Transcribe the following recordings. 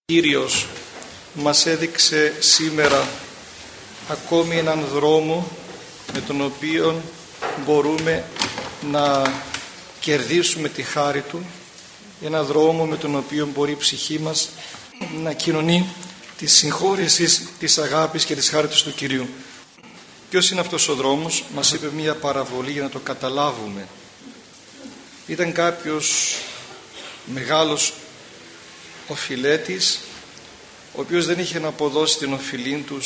Κύριος μας έδειξε σήμερα ακόμη έναν δρόμο με τον οποίο μπορούμε να κερδίσουμε τη χάρη Του, έναν δρόμο με τον οποίο μπορεί η ψυχή μας να κοινωνεί τη συγχώρεση, της αγάπης και της χάριτος του Κυρίου. Ποιος είναι αυτός ο δρόμος? Μας είπε μία παραβολή για να το καταλάβουμε. Ήταν κάποιος μεγάλος οφειλέτης, ο οποίος δεν είχε να αποδώσει την οφειλή του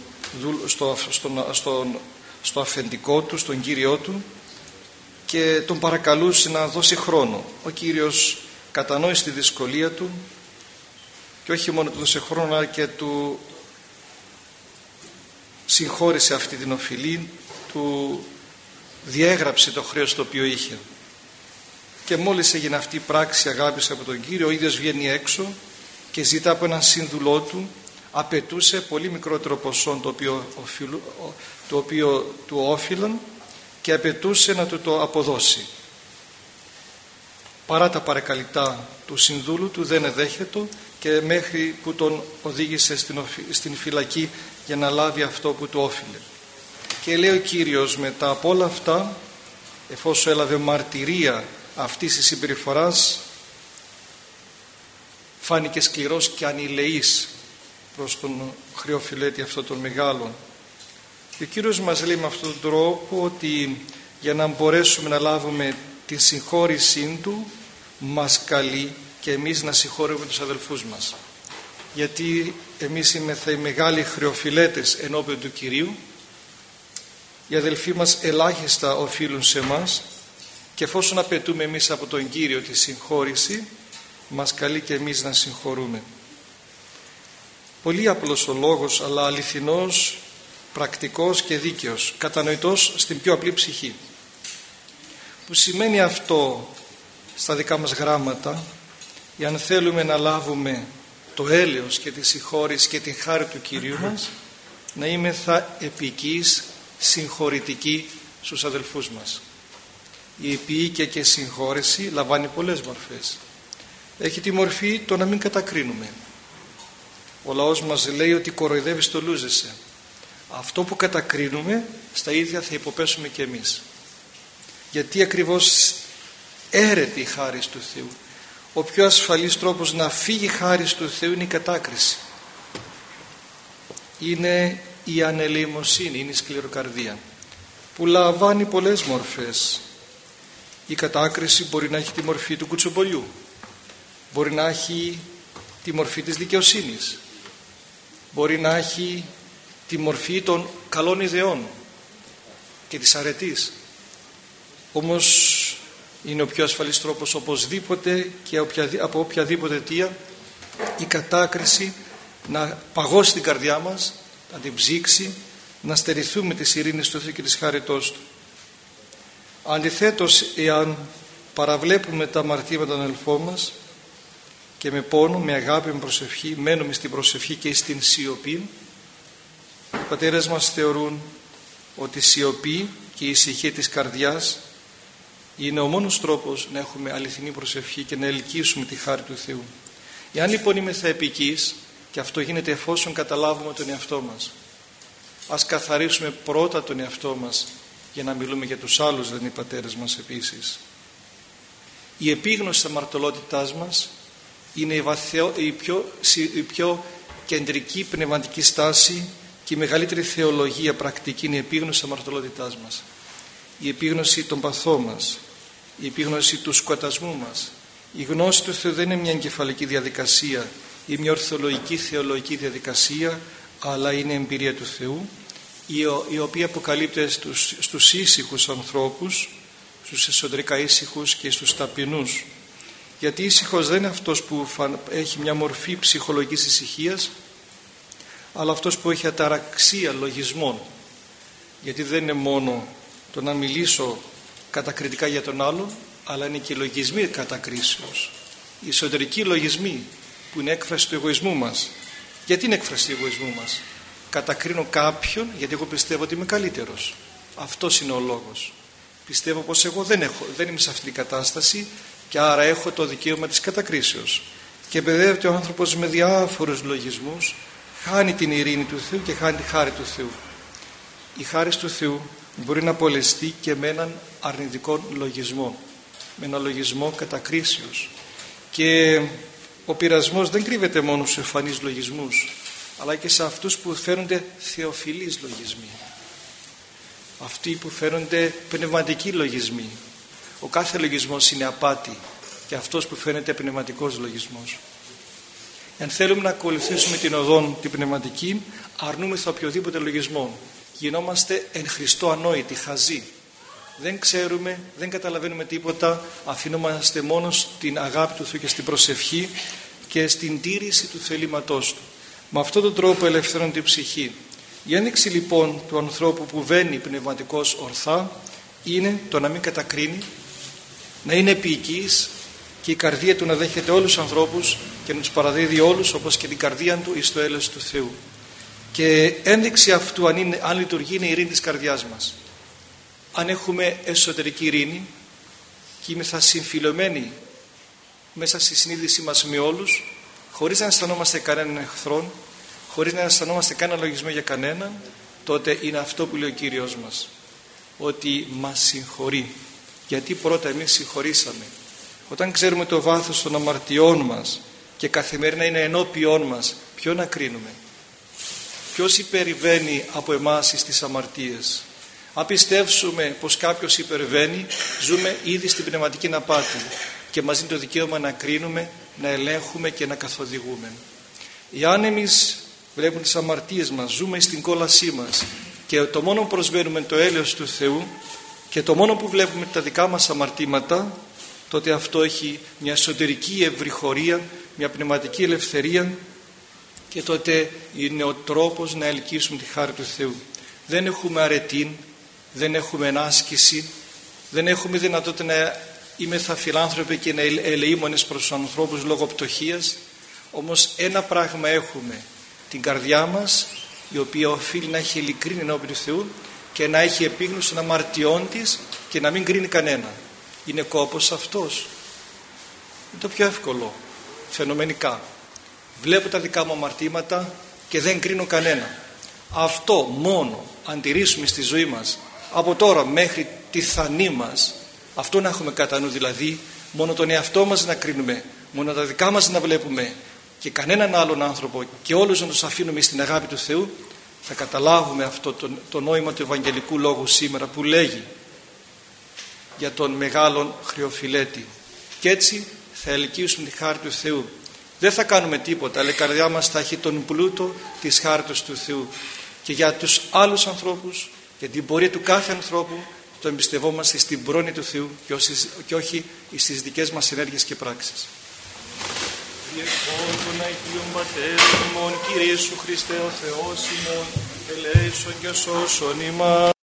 στο αφεντικό του, στον Κύριό του, και τον παρακαλούσε να δώσει χρόνο. Ο Κύριος κατανόησε τη δυσκολία του και όχι μόνο του δώσε χρόνο, αλλά και του συγχώρησε αυτή την οφειλή, του διέγραψε το χρέος το οποίο είχε. Και μόλις έγινε αυτή η πράξη αγάπης από τον Κύριο, ο ίδιος βγαίνει έξω και ζητά από έναν σύνδουλό του, απαιτούσε πολύ μικρότερο ποσό το οποίο του όφιλαν και απαιτούσε να του το αποδώσει. Παρά τα παρακαλυτά του συνδούλου του δεν εδέχεται και μέχρι που τον οδήγησε στην φυλακή για να λάβει αυτό που του όφιλε. Και λέει ο Κύριος, μετά από όλα αυτά, εφόσον έλαβε μαρτυρία αυτής της συμπεριφοράς, φάνηκε σκληρός και ανηλεής προς τον χρεοφυλέτη αυτό τον μεγάλο. Και ο Κύριος μας λέει με αυτόν τον τρόπο ότι για να μπορέσουμε να λάβουμε την συγχώρησή Του, μας καλεί και εμείς να συγχωρούμε τους αδελφούς μας, γιατί εμείς είμαστε οι μεγάλοι χρεοφυλέτες ενώπιον του Κυρίου. Οι αδελφοί μας ελάχιστα οφείλουν σε εμάς και εφόσον απαιτούμε εμείς από τον Κύριο τη συγχώρηση, μας καλεί και εμείς να συγχωρούμε. Πολύ απλός ο λόγος, αλλά αληθινός, πρακτικός και δίκαιος, κατανοητός στην πιο απλή ψυχή. Που σημαίνει αυτό στα δικά μας γράμματα, εάν θέλουμε να λάβουμε το έλεος και τη συγχώρηση και την χάρη του Κυρίου μας, να είμεθα επικείς, συγχωρητικοί στους αδελφούς μας. Η επίοικια και συγχώρεση λαμβάνει πολλές μορφές. Έχει τη μορφή το να μην κατακρίνουμε. Ο λαός μας λέει ότι κοροϊδεύεις το λούζεσαι. Αυτό που κατακρίνουμε, στα ίδια θα υποπέσουμε και εμείς. Γιατί ακριβώς έρεται η χάρις του Θεού. Ο πιο ασφαλής τρόπος να φύγει η χάρις του Θεού είναι η κατάκριση. Είναι η ανελεημοσύνη, είναι η σκληροκαρδία, που λαμβάνει πολλές μορφές. Η κατάκριση μπορεί να έχει τη μορφή του κουτσομπολιού, μπορεί να έχει τη μορφή της δικαιοσύνης, μπορεί να έχει τη μορφή των καλών ιδεών και της αρετής. Όμως είναι ο πιο ασφαλής τρόπος οπωσδήποτε και από οποιαδήποτε αιτία η κατάκριση να παγώσει την καρδιά μας, να την ψήξει, να στερηθούμε της ειρήνης του Θεού και της χάριτός Του. Αντιθέτως, εάν παραβλέπουμε τα αμαρτήματα των αδελφών μας και με πόνο, με αγάπη, με προσευχή, μένουμε στην προσευχή και στην σιωπή, οι πατέρες μας θεωρούν ότι η σιωπή και η ησυχία της καρδιάς είναι ο μόνος τρόπος να έχουμε αληθινή προσευχή και να ελκύσουμε τη χάρη του Θεού. Εάν λοιπόν είμεθα επικείς, και αυτό γίνεται εφόσον καταλάβουμε τον εαυτό μας, ας καθαρίσουμε πρώτα τον εαυτό μας για να μιλούμε για τους άλλους, λένε οι πατέρες μας επίσης. Η επίγνωση της αμαρτωλότητάς μας είναι η πιο κεντρική πνευματική στάση και η μεγαλύτερη θεολογία πρακτική είναι η επίγνωση της αμαρτωλότητάς μας. Η επίγνωση των παθών μας, η επίγνωση του σκοτασμού μας. Η γνώση του Θεού δεν είναι μια εγκεφαλική διαδικασία ή μια ορθολογική θεολογική διαδικασία, αλλά είναι εμπειρία του Θεού, η οποία αποκαλύπτεται στους ήσυχους ανθρώπους, στους εσωτερικά ήσυχους και στους ταπεινούς. Γιατί ήσυχος δεν είναι αυτός που έχει μια μορφή ψυχολογικής ησυχίας, αλλά αυτός που έχει αταραξία λογισμών. Γιατί δεν είναι μόνο το να μιλήσω κατακριτικά για τον άλλον, αλλά είναι και οι λογισμοί κατακρίσεως. Οι εσωτερικοί λογισμοί που είναι έκφραση του εγωισμού μας. Γιατί είναι έκφραση του εγωισμού μας? Κατακρίνω κάποιον γιατί εγώ πιστεύω ότι είμαι καλύτερος. Αυτός είναι ο λόγος. Πιστεύω πως εγώ δεν είμαι σε αυτή την κατάσταση και άρα έχω το δικαίωμα της κατακρίσεως. και παιδεύεται ο άνθρωπος με διάφορους λογισμούς, χάνει την ειρήνη του Θεού και χάνει τη χάρη του Θεού. Η χάρη του Θεού μπορεί να απολεστεί και με έναν αρνητικό λογισμό, με έναν λογισμό κατακρίσεως. Και ο πειρασμός δεν κρύβεται μόνο στους εμφανείς λογισμούς, αλλά και σε αυτούς που φέρονται θεοφιλείς λογισμοί, αυτοί που φέρονται πνευματικοί λογισμοί. Ο κάθε λογισμός είναι απάτη, και αυτός που φαίνεται πνευματικός λογισμός. Αν θέλουμε να ακολουθήσουμε την οδόν την πνευματική, αρνούμεθα οποιοδήποτε λογισμό. Γινόμαστε εν Χριστώ ανόητοι, χαζοί. Δεν ξέρουμε, δεν καταλαβαίνουμε τίποτα, αφήνομαστε μόνο στην αγάπη του Θεού και στην προσευχή και στην τήρηση του θελήματός του. Με αυτόν τον τρόπο ελευθερώνει την ψυχή. Η ένδειξη λοιπόν του ανθρώπου που βαίνει πνευματικός ορθά είναι το να μην κατακρίνει, να είναι επίοικης και η καρδία του να δέχεται όλους τους ανθρώπους και να τους παραδίδει όλους, όπως και την καρδία του εις το έλεος του Θεού. Και ένδειξη αυτού αν λειτουργεί είναι η ειρήνη της καρδιάς μας. Αν έχουμε εσωτερική ειρήνη και είμαστε συμφιλωμένοι μέσα στη συνείδησή μας με όλους, χωρίς να αισθανόμαστε κανέναν εχθρόν, χωρίς να αισθανόμαστε κανένα λογισμό για κανέναν, τότε είναι αυτό που λέει ο Κύριος μας, ότι μας συγχωρεί. Γιατί πρώτα εμείς συγχωρήσαμε. Όταν ξέρουμε το βάθος των αμαρτιών μας και καθημερινά είναι ενώπιόν μας, ποιον να κρίνουμε? Ποιος υπερβαίνει από εμάς στις αμαρτίες? Αν πιστεύσουμε πως κάποιος υπερβαίνει, ζούμε ήδη στην πνευματική απάτη και μας δίνει το δικαίωμα να κρίνουμε, να ελέγχουμε και να καθοδηγούμε. Εάν εμείς βλέπουμε τις αμαρτίες μας, ζούμε στην κόλασή μας και το μόνο που προσβαίνουμε το έλεος του Θεού και το μόνο που βλέπουμε τα δικά μας αμαρτήματα, τότε αυτό έχει μια εσωτερική ευρυχωρία, μια πνευματική ελευθερία, και τότε είναι ο τρόπος να ελκύσουμε τη χάρη του Θεού. Δεν έχουμε αρετήν, δεν έχουμε ενάσκηση, δεν έχουμε δυνατότητα να είμεθα φιλάνθρωποι και να ελεήμονες προς τους ανθρώπους λόγω πτωχίας. Όμως ένα πράγμα έχουμε, την καρδιά μας, η οποία οφείλει να έχει ειλικρίνη ενώπιον του Θεού και να έχει επίγνωση των αμαρτιών της και να μην κρίνει κανένα. Είναι κόπος αυτός? Είναι το πιο εύκολο φαινομενικά. Βλέπω τα δικά μου αμαρτήματα και δεν κρίνω κανένα. Αυτό μόνο αν τηρήσουμε στη ζωή μας από τώρα μέχρι τη θανή μας, αυτό να έχουμε κατά νου, δηλαδή μόνο τον εαυτό μας να κρίνουμε, μόνο τα δικά μας να βλέπουμε και κανέναν άλλον άνθρωπο και όλους να τους αφήνουμε στην αγάπη του Θεού, θα καταλάβουμε αυτό το νόημα του Ευαγγελικού Λόγου σήμερα που λέγει για τον μεγάλον χρεοφυλέτη. Και έτσι θα ελκύσουμε τη χάρη του Θεού. Δεν θα κάνουμε τίποτα, αλλά η καρδιά μας θα έχει τον πλούτο της χάριτος του Θεού. Και για τους άλλους ανθρώπους, για την πορεία του κάθε ανθρώπου, το εμπιστευόμαστε στην πρόνοια του Θεού και όχι στις δικές μας ενέργειες και πράξεις. Διευχών των Αγίων Πατέρων ημών, Κύριε Ιησού Χριστέ ο Θεός ημών, ελέησον και σώσον ημάς.